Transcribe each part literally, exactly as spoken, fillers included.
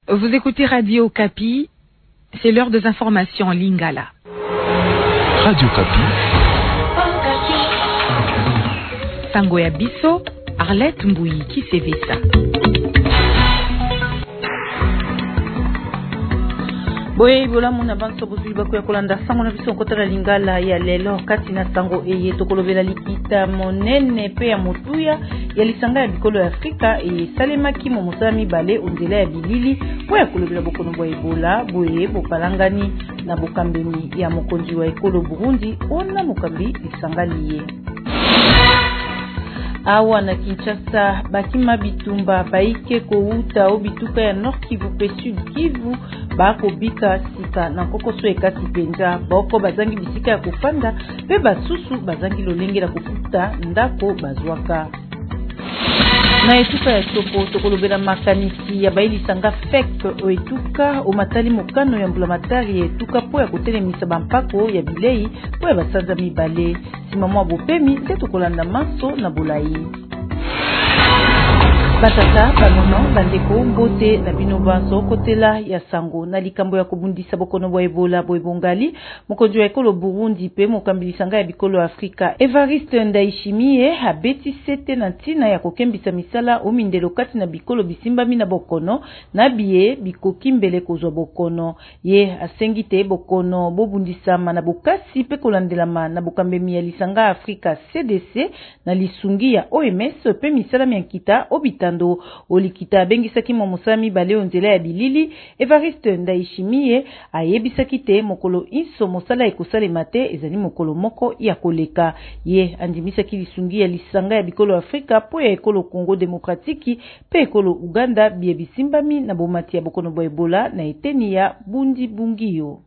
Vous écoutez Radio Kapi, c'est l'heure des informations en Lingala. Radio Kapi. Sango ya biso, Arlette Mbouyi Kisevesa. Boye bola muna banso bozuli bako ya kolanda sango na biso nkota Lingala ya lelo kati na sango eye tokolobela likita monene pe ya motuya ya lisanga ya bikolo ya Afrika e salemaki mo mosala mibale onzela ya bilili po ya kolobela bokono bwa Ebola boye bopalangani na bokambeni ya mokonzi wa ekolo Burundi ona mokambi lisanga liye. Awa na Kinshasa bakima bitumba baike kouta o bituka ya Nord Kivu pe Sud Kivu bako bika sika na kokoso ekasi penza boko bazangi bisika ya kufanda pe basusu bazangi lolenge la kufuta ndako bazwaka. Na etuka ya topo tokolobela makanisi ya baili sanga fek o etuka o matali mokano ya mbulamatari ya etuka po ya kotelemisa bampako ya bilei po ya basanza mibale simamo abopemi te tokolanda maso na bolai. Batata banono bandeko mbote na bino banso kotela ya sango na likambo ya kobundisa bokono bwa Ebola boybongali mokonzi wa ekolo Burundi pe mokambilisanga ya bikolo Afrika Evariste Ndayishimiye abeti sete na ntina ya kokembisa misala o mindelo kati na bikolo bisimbami na bokono na biye bikoki mbele kozwa bokono ye asengite bokono bobundisama na bokasi pe kolandelama na bokambemi ya lisanga Afrika C D C na lisungi ya O M S pe misala miankita obita Tando olikita abengisaki mo musami bale onzela ya bilili Evariste Ndayishimiye ayebisaki te mokolo inso mosala ekosale mate ezali mokolo moko ya koleka ye andimisaki lisungi ya lisanga ya bikolo Afrika po ya ekolo Congo Demokratiki pe ekolo Uganda bie bisimbami na bomati ya bokono bwa Ebola na eteni ya bundi bungiyo.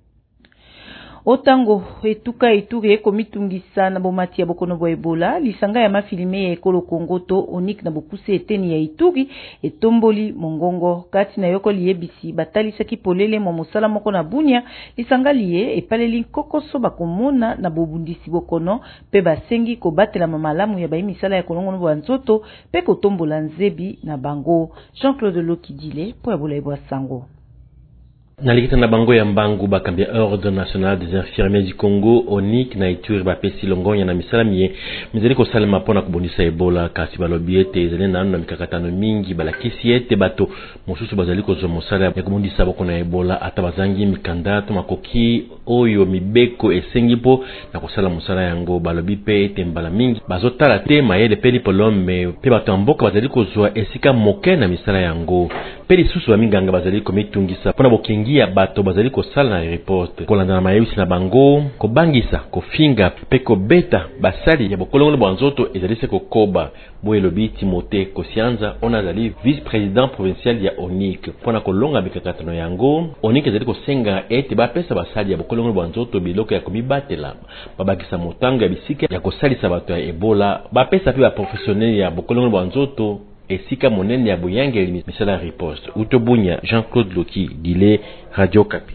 Otango etuka ituri ekomitungisa na bomati ya bokono bwa Ebola lisanga ya mafilime ya ekolo Congo to onik na bokuse eteni ya Ituri etomboli mongongo kati na yoko liyebisi batalisaki polele mo mosala moko na Bunia lisanga liye epaleli kokoso bakomona na bobundisi bokono pe basengi kobatela mamalamu ya bayi misala ya kolongo bwa nzoto pe kotombola nzebi na bango. Jean-Claude Lokidile po ya bolayi bwa sango. Nalikita na bango ya mbangu bakambia Ordre National des Infirmiers du Congo onik na Ituri bapesi longonya na misala miye mizali ko salema pona kubundisa Ebola kasi balobi ete ezali nanu na mikakatano mingi balakisi ete bato mosusu bazali ko zo mosala ya kubundisa bokono ya Ebola ata bazangi mikanda to makoki oyo mibeko esengi po na kosala mosala yango balobi pe ete mbala mingi bazotala te mayele pe lipolome pe bato mboka bazali ko zo esika moke na misala yango pe lisusu ba minganga bazali ko mitungisa pona bokingi ya bato bazali ko sala na report kolanda na mayebisi na bango ko bangisa ko finga pe ko beta basali ya bokolongo bwa nzoto ezali se ko koba boye lobi Timothée Kosianza ona azali vice président provincial ya Onik pona kolonga mikakatano yango Onik ezali ko senga ete bapesa basali ya bokolongo bwa nzoto biloko ya komibatela babakisa motanga ya bisika ya kosalisa bato ya Ebola bapesa pe ba professionnel ya bokolongo bwa nzoto esika monene ya boyangeli misala riposte utobunya Jean-Claude Loki dile Radio Kapi.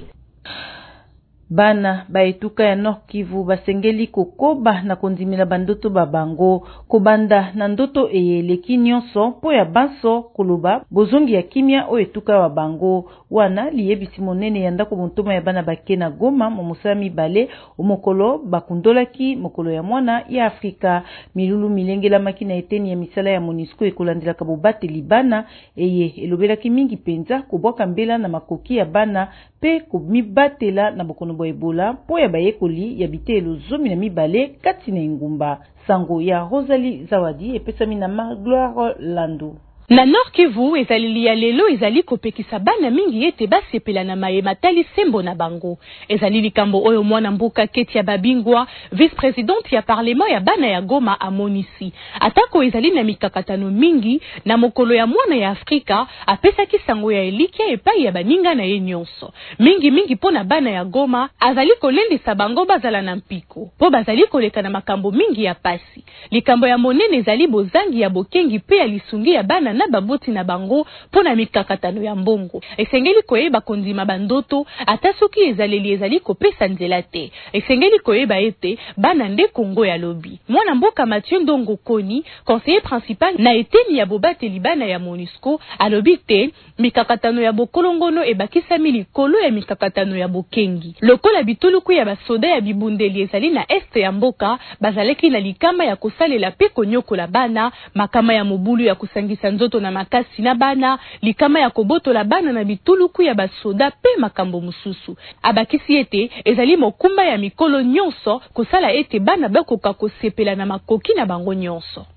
Bana baetuka ya Nord Kivu basengeli kokoba na kondimila bandoto babango kobanda na ndoto eyeleki nyonso po ya banso koloba bozongi ya kimia o etuka wa bango wana liyebisi monene ya ndako montoma ya bana bake na Goma mo mosala mibale omokolo bakundolaki mokolo ya mwana ya Afrika milulu milengela maki na eteni ya misala ya MONUSCO ekolandelaka bobateli bana eye elobelaki mingi penza kobwaka mbela na makoki ya bana pe komibatela na bokono bwa Ebola po ya bayekoli ya bitelo zomi na mibale kati na ngumba. Sango ya Rosalie Zawadi epesami na Magloire Landu. Na Nord Kivu ezali ya lelo ezali kopekisa bana mingi ete basepela na maye matali sembo na bango. Ezali likambo oyo mwana mbuka Ketia Babingwa, vice-présidente ya parlement ya bana ya Goma amonisi. Atako ezali na mikakatano mingi na mokolo ya mwana ya Afrika apesa kisango ya elikia epai ya baninga na ye nyonso. Mingi mingi pona bana ya Goma azali kolendisa bango bazala na mpiko. Po bazali koleka na makambo mingi ya pasi. Likambo ya monene ezali bozangi ya bokengi pe ya lisungi ya bana na baboti na bango pona mikakatano ya mbongo. Esengeli koyeba kondima bandoto ata soki ezaleli ezali kopesa nzela te. Esengeli koyeba ete bana nde Kongo ya lobi. Mwana mboka Mathieu Ndongo Koni, conseiller principal na eteni ya bobateli bana ya MONUSCO, alobi te mikakatano ya bokolongono ebakisami likolo ya mikakatano ya bokengi. Lokola bituluku ya basoda ya bibundeli ezali na este ya mboka, bazaleki na likama ya kosalela pe konyokola bana, makama ya mobulu ya kusangisa nzoto na makasi na bana, likama ya kobotola bana na bituluku ya basoda pe makambo mususu. Abakisi ete ezali mokumba ya mikolo nyonso kosala ete bana bakoka kosepela na makoki na bango nyonso.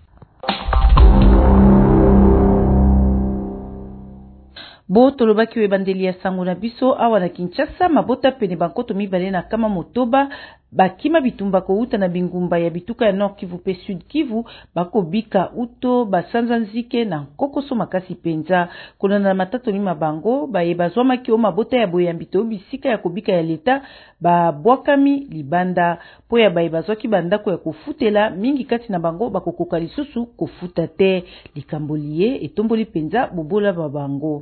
Bo tolobaki we bandeli ya sango na biso awa na Kinshasa, mabota pene bankoto mibale na kama motoba bakima bitumba ko uta na bingumba ya bituka ya Nord Kivu pe Sud Kivu bako bika uto basanza nzike na kokoso makasi penza kuna na matato ni mabango baye bazwama ki o mabota ya boyambito bisika ya kobika ya leta ba bwakami libanda po ya baye bazwaki bandako ya kofutela mingi kati na bango bakokoka lisusu kofuta te likambolie etomboli penza bobola babango.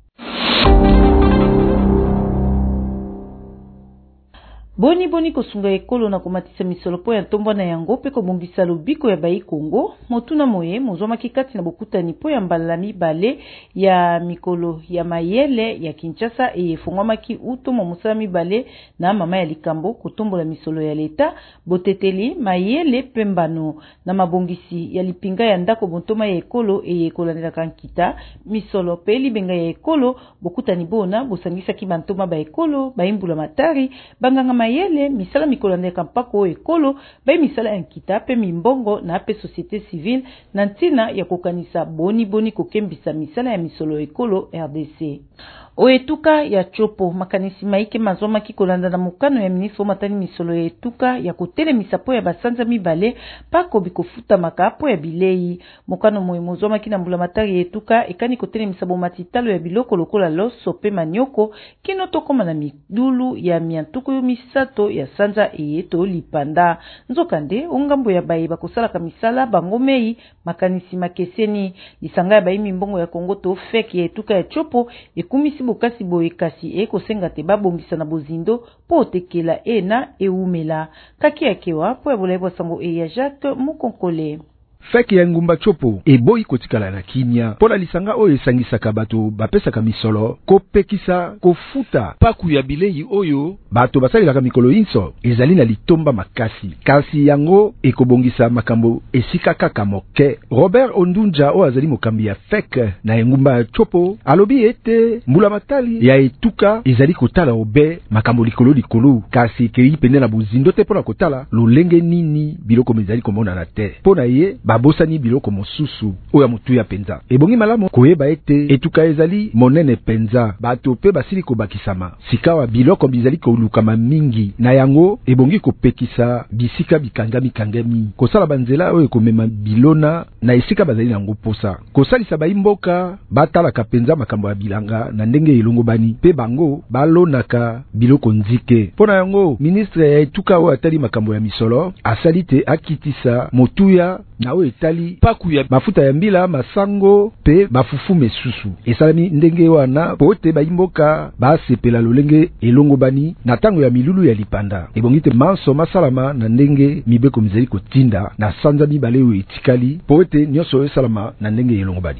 Boni boni kosunga ekolo na komatisa misolo po ya ntombo na yango pe kobongisa lobiko ya bayi Kongo motuna moye mozoma kikati na bokutani po ya mbala mibale ya mikolo ya mayele ya Kinshasa eyefongwamaki uto mo mosala mibale na mama ya likambo kotombola misolo ya leta boteteli mayele pembano na mabongisi ya lipinga ya ndako bontoma ya ekolo eyekolanelaka nkita misolo pe libenga ya ekolo bokutani bona bosangisa ki bantoma ba ekolo baimbula matari banganga mayele misala mikolo ndeka mpako ekolo bai misala ya nkita pe mimbongo na pe société civile na ntina ya kokanisa boni boni kokembisa misala ya misolo ekolo R D C. Oetuka ya chopo makanisi maike mazoma kikolanda na mukano ya ministre matani misolo ya etuka ya kotele misapo ya basanza mibale pako bikofuta makapo ya bilei mukano moyo mozoma kina mbula matari ya etuka ekani kotele misabo matitalo ya biloko lokola loso pe manioko kino tokoma na midulu ya miantuku misato ya sanza eyeto lipanda nzokande ongambo ya baye bakosala kamisala bangomei makanisi makeseni lisanga ya bayi mimbongo ya Kongo to feki ya etuka ya chopo ekumisi bokasi boye kasi eko senga te babongisa na bozindo po tekela ena eumela kaki yakewa po ya bolaibo sango e ya Jacques Mukonkole. Feki ya ngumba chopo eboyi kotikala na kinya pola lisanga oyo esangisaka bato bapesaka misolo kopekisa kofuta paku ya bilei oyo bato basalelaka mikolo inso ezali na litomba makasi kasi yango ekobongisa makambo esika kaka moke. Robert Ondunja oyo azali mokambi ya fek na ngumba chopo alobi ete mbula matali ya etuka ezali kotala obe makambo likolo likolo kasi kei pende na bozindo te pona kotala lolenge nini biloko mezali komona na te pona ye babosani biloko mosusu oya mutuya penza ebongi malamu koyeba ete etuka ezali monene penza bato pe basili kobakisama sikawa biloko bizali kolukama mingi na yango ebongi kopekisa bisika bikangami kangami kosala banzela oyo komema bilona na esika bazali nango posa kosalisa baimboka batalaka penza makambo ya bilanga na ndenge elongo bani pe bango balonaka biloko nzike pona yango ministre ya etuka oyo atali makambo ya misolo asalite akitisa motuya na oyo etali paku ya mafuta ya mbila masango pe bafufu mesusu esalami ndenge wana pote baimboka basepela lolenge elongo bani na tango ya milulu ya lipanda ebongite manso masalama na ndenge mibeko mizali kotinda na sanza mibale oyo etikali pote nyonso esalama na ndenge elongo bani.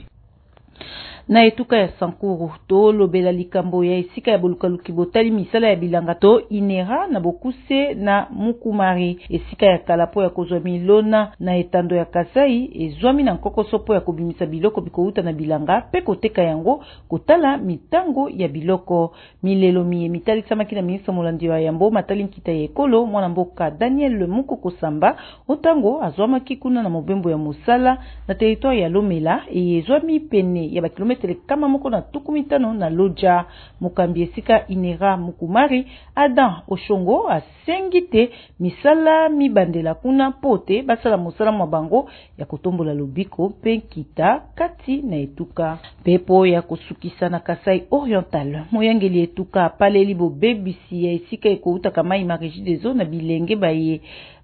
Na etuka ya Sankuru to lobela likambo ya esika ya bolukaluki botali misala ya bilanga to inera na bokuse na mukumari esika ya kalapo ya kozwa milona na etando ya Kasai ezwami na nkokoso po ya kobimisa biloko bikouta na bilanga pe koteka yango kotala mitango ya biloko milelo miye mitali samaki na ministre molandi wa yambo matali nkita ya ekolo mwana mboka Daniel Mukoko Samba otango azwamaki kuna na mobembo ya mosala na territoire ya Lomela ezwami pene ya bakilomètre kama moko na tukumitano na loja mukambi esika inera mukumari Adam Oshongo asengite misala mibandela kuna pote basala mosala mabango ya kotombola lobiko pe kita kati na etuka pepo ya kosukisa na Kasai Oriental moyangeli etuka paleli bo bebisi ya esika ekouta kama imagiji dezo na bilenge baye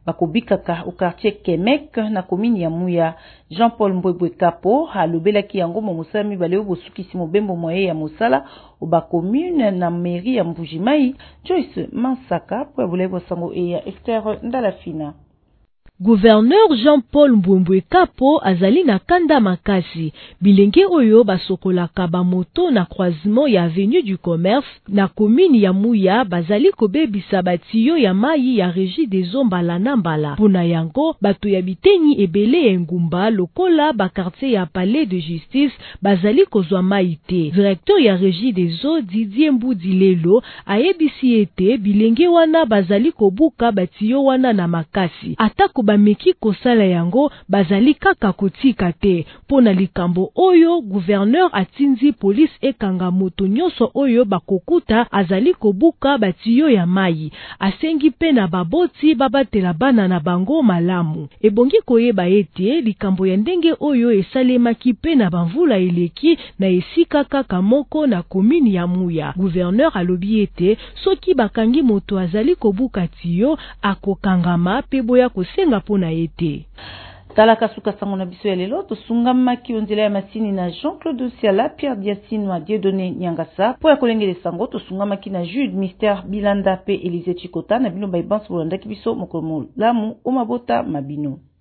bakobikaka au quartier Kemek na commune ya Muya. Jean-Paul Mbwebwe Kapo alobelaki yango mo mosala mibale oyo bosukisi mobembo moye ya mosala o ba commune na mairie ya Mbujimai. Joyce Mansaka po bolevo sango e ya Esther Ndalafina. Gouverneur Jean-Paul Mbwembwe Kapo azali na kanda makasi bilenge oyo basokolaka ba moto na croisement ya avenue du commerce na commune ya Muya bazali kobebisa batiyo ya mai ya régie des eaux mbala na mbala. Pona yango bato ya bitenyi ebele engumba lokola ba quartier ya palais de justice bazali kozwa mai te. Directeur ya régie des eaux Didier Mbudilelo ayebisi ete bilenge wana bazali kobuka batiyo wana na makasi. Atako bameki kosala yango bazali kaka kotika te. Pona likambo oyo gouverneur atinzi police ekanga moto nyonso oyo bakokuta azali kobuka batiyo ya mai. Asengi pe na baboti babatela bana na bango malamu. Ebongi koyeba ete likambo ya ndenge oyo esalemaki pe na bamvula eleki na esika kaka moko na commune ya Muya. Gouverneur alobi ete soki bakangi moto azali kobuka tiyo akokangama pe boya kosenga pona ete. Talaka suka sango na biso ya lelo tosungama ki onzela ya masini na Jean-Claude Siala, Pierre Diasine wa Dieudonné Nyangasa po ya kolengele sango tosungama ki na Jude Mystère Bilanda pe Élysée Chikota na bino ba ibanso bolanda ki biso mokolo lamu o mabota mabino.